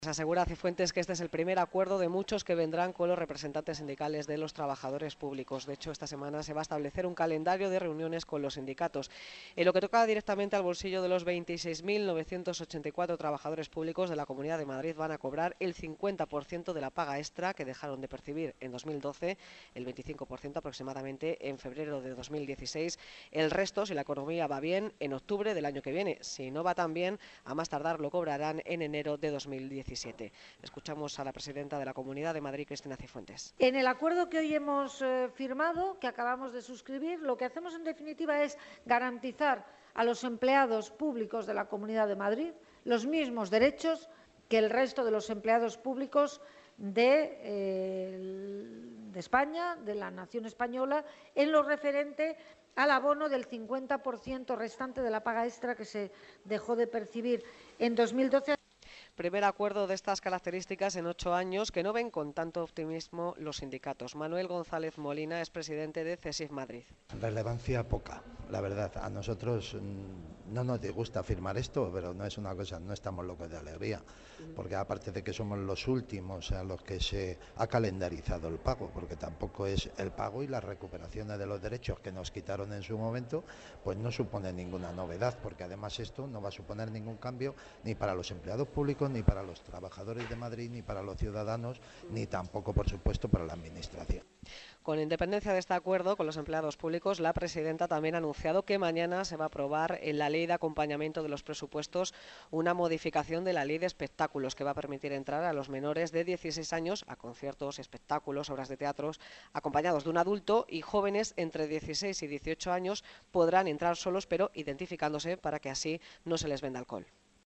Se asegura Cifuentes que este es el primer acuerdo de muchos que vendrán con los representantes sindicales de los trabajadores públicos. De hecho, esta semana se va a establecer un calendario de reuniones con los sindicatos. En lo que toca directamente al bolsillo de los 26.984 trabajadores públicos de la Comunidad de Madrid, van a cobrar el 50% de la paga extra que dejaron de percibir en 2012, el 25% aproximadamente en febrero de 2016. El resto, si la economía va bien, en octubre del año que viene. Si no va tan bien, a más tardar lo cobrarán en enero de 2017. Escuchamos a la presidenta de la Comunidad de Madrid, Cristina Cifuentes. En el acuerdo que hoy hemos firmado, que acabamos de suscribir, lo que hacemos en definitiva es garantizar a los empleados públicos de la Comunidad de Madrid los mismos derechos que el resto de los empleados públicos de España, de la nación española, en lo referente al abono del 50% restante de la paga extra que se dejó de percibir en 2012. Primer acuerdo de estas características en 8 años que no ven con tanto optimismo los sindicatos. Manuel González Molina es presidente de CESIF Madrid. Relevancia poca, la verdad. A nosotros no nos disgusta firmar esto, pero no es una cosa, no estamos locos de alegría, porque aparte de que somos los últimos a los que se ha calendarizado el pago, porque tampoco es el pago y las recuperaciones de los derechos que nos quitaron en su momento, pues no supone ninguna novedad, porque además esto no va a suponer ningún cambio ni para los empleados públicos, ni para los trabajadores de Madrid, ni para los ciudadanos, ni tampoco, por supuesto, para la Administración. Con independencia de este acuerdo con los empleados públicos, la presidenta también ha anunciado que mañana se va a aprobar en la ley de acompañamiento de los presupuestos una modificación de la ley de espectáculos que va a permitir entrar a los menores de 16 años a conciertos, espectáculos, obras de teatro acompañados de un adulto, y jóvenes entre 16 y 18 años podrán entrar solos pero identificándose para que así no se les venda alcohol.